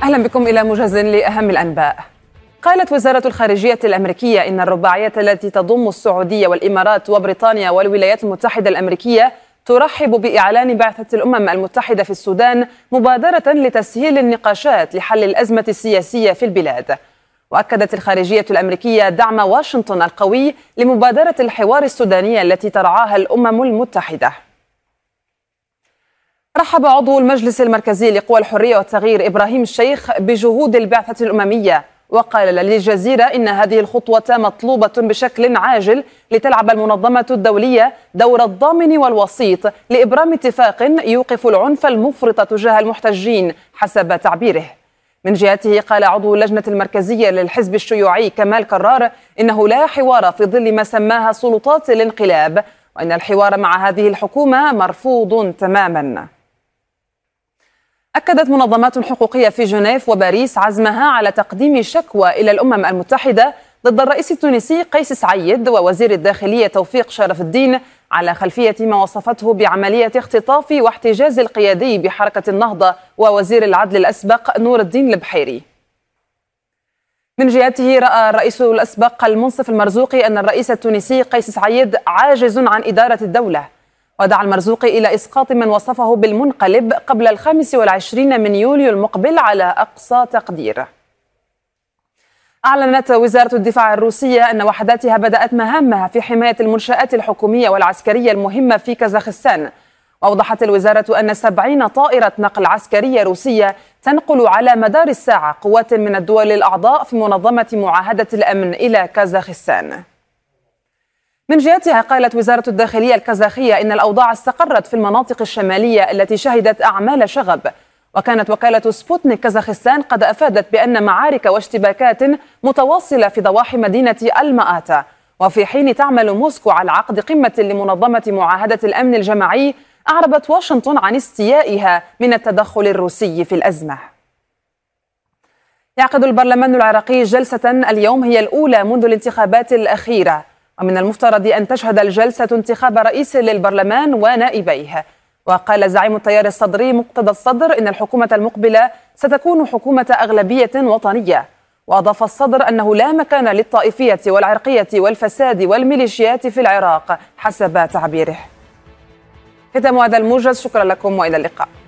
أهلا بكم إلى موجز لأهم الأنباء. قالت وزارة الخارجية الأمريكية إن الرباعية التي تضم السعودية والإمارات وبريطانيا والولايات المتحدة الأمريكية ترحب بإعلان بعثة الأمم المتحدة في السودان مبادرة لتسهيل النقاشات لحل الأزمة السياسية في البلاد. وأكدت الخارجية الأمريكية دعم واشنطن القوي لمبادرة الحوار السودانية التي ترعاها الأمم المتحدة. رحب عضو المجلس المركزي لقوى الحرية والتغيير إبراهيم الشيخ بجهود البعثة الأممية، وقال للجزيرة إن هذه الخطوة مطلوبة بشكل عاجل لتلعب المنظمة الدولية دور الضامن والوسيط لإبرام اتفاق يوقف العنف المفرط تجاه المحتجين حسب تعبيره. من جهته قال عضو اللجنة المركزية للحزب الشيوعي كمال كرار إنه لا حوار في ظل ما سماها سلطات الانقلاب، وإن الحوار مع هذه الحكومة مرفوض تماما. أكدت منظمات حقوقية في جنيف وباريس عزمها على تقديم شكوى إلى الأمم المتحدة ضد الرئيس التونسي قيس سعيد ووزير الداخلية توفيق شرف الدين على خلفية ما وصفته بعملية اختطاف واحتجاز القيادي بحركة النهضة ووزير العدل الأسبق نور الدين البحيري. من جهته رأى الرئيس الأسبق المنصف المرزوقي أن الرئيس التونسي قيس سعيد عاجز عن إدارة الدولة، ودعا المرزوقي إلى إسقاط من وصفه بالمنقلب قبل 25 من يوليو المقبل على أقصى تقدير. أعلنت وزارة الدفاع الروسية أن وحداتها بدأت مهامها في حماية المنشآت الحكومية والعسكرية المهمة في كازاخستان. وأوضحت الوزارة أن 70 طائرة نقل عسكرية روسية تنقل على مدار الساعة قوات من الدول الأعضاء في منظمة معاهدة الأمن إلى كازاخستان. من جهتها قالت وزارة الداخلية الكازاخية إن الأوضاع استقرت في المناطق الشمالية التي شهدت أعمال شغب. وكانت وكالة سبوتنيك كازاخستان قد أفادت بأن معارك واشتباكات متواصلة في ضواحي مدينة المآتا. وفي حين تعمل موسكو على عقد قمة لمنظمة معاهدة الأمن الجماعي، أعربت واشنطن عن استيائها من التدخل الروسي في الأزمة. يعقد البرلمان العراقي جلسة اليوم هي الأولى منذ الانتخابات الأخيرة، ومن المفترض أن تشهد الجلسة انتخاب رئيس للبرلمان ونائبيه. وقال زعيم التيار الصدري مقتدى الصدر إن الحكومة المقبلة ستكون حكومة أغلبية وطنية. وأضاف الصدر أنه لا مكان للطائفية والعرقية والفساد والميليشيات في العراق حسب تعبيره. ختام هذا الموجز، شكرا لكم وإلى اللقاء.